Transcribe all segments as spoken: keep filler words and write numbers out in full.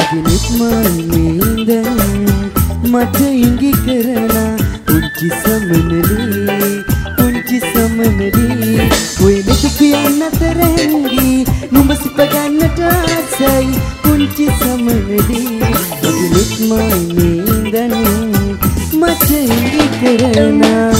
මගෙනෙත් මන්වින්දන් මට ඉඟි කරන පුංචි සමනලී පුංචි සමනලී ඔය නෙත කියන්න තරංගි නුඹ සිප ගන්නට ආසයි පුංචි සමනලී මගෙනෙත් මන්වින්දන් මට ඉඟි කරන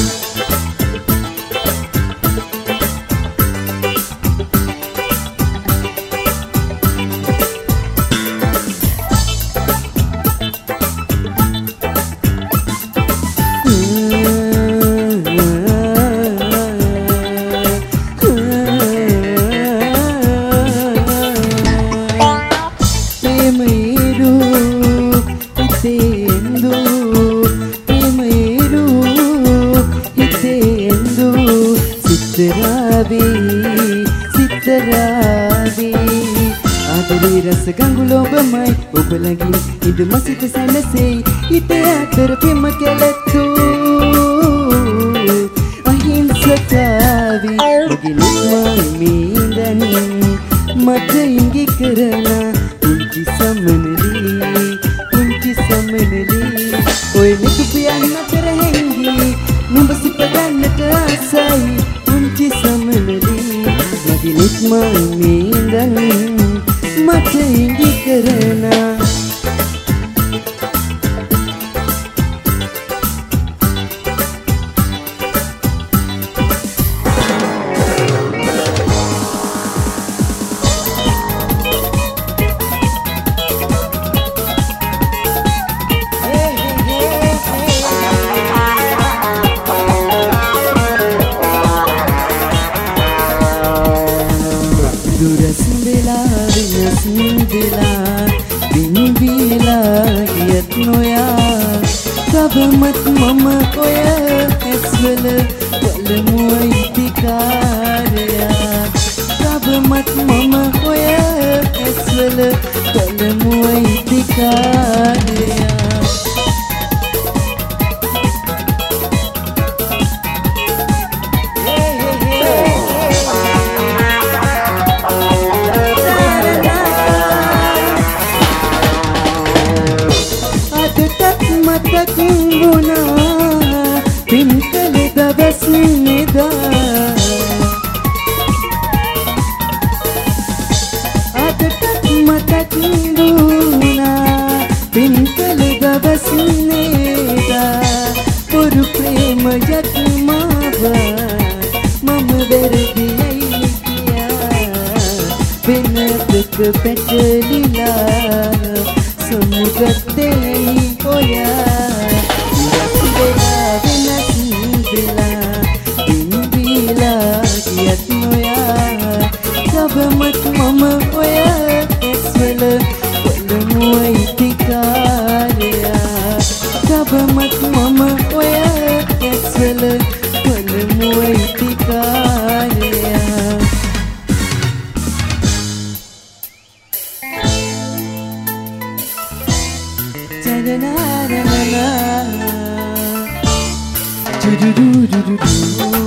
ආදරේ රස ගඟුල ඔබමයි ඔබ ළඟින් ඉඳ මසිත සැනසෙයි හිත අතර පෙම කැලැත්තු අහිංසකාවි මගෙනෙත් මන්වින්දන් මට ඉඟි කරන පුංචි සමනලී පුංචි සමනලී ඔය නෙත පියන්න කර හැංගි නුඹ සිප ගන්නට ආසයි පුංචි සමනලී මගෙනෙත් මන්වින්දන් මට ඉඟි කරන දුරස් වෙලා වෙනස් වෙලා බින්බිලා ගියත් නොයා තවමත් මම ඔය ඇස්වල පළමු අයිතිකාරයා තවමත් මම ඔය ඇස්වල පළමු අයිතිකාරයා මතක් වුණා පින්කල දවස් නෙදා අදටත් මතක් වුණා පින්කල දවස් නෙදා පොරු ප්‍රේමයක් මාව මම වැරදියි කියා වෙනදක පැටලිලා සමුගත්තේ ඔයා ඉරස් වෙලා වෙනස් වෙලා බින්බිලා ගියත් නොයා තවමත් මම ඔයා ඇස්වල පළමු අයිතිකාරයා තවමත් මම ඔයා ඇස්වල පළමු අයිතිකාරයා na na na na do do do do do do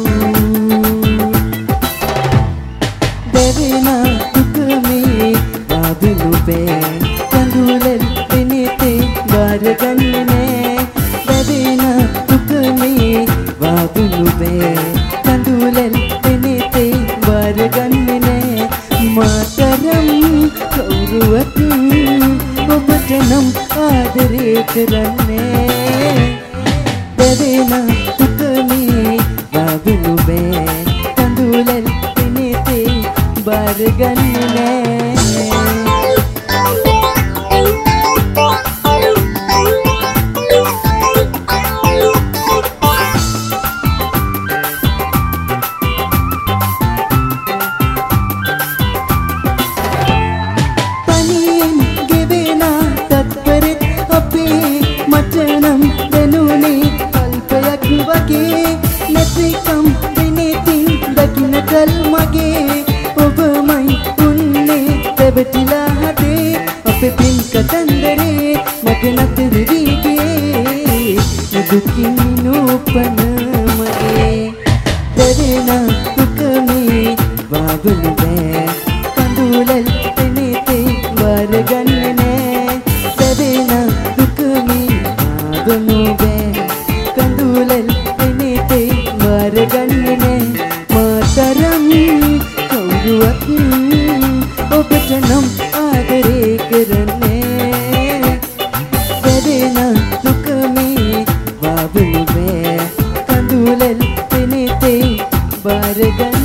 devena tukme babilu be kandulel pinite bar ganne devena tukme babilu be kandulel pinite bar ganne mataram kauruwat ඔබට නම් ආදරේ කරන්නේ දෙවෙනා තුකමේ බබලු බෑ කඳුලල් පිනිතේ බාර ගන්නේ නෑ මගේ ඔබමයි උන්නේ පැවතිලා හදේ අපේ පින් කතන්දරේ මගේ නතර වීගේ දුකින් නූපන මගේ දෙවෙනා තුකමේ බබලු බෑ කඳුලල් පෙනිතේ වාර ගන්නේ නෑ කවුරුවත් ඔබට නම් ආදරේ කරන්නේ වැදෙන දුක මේ වාවනු බෑ කඳුලෙල් තෙනෙතේ බාරගන්න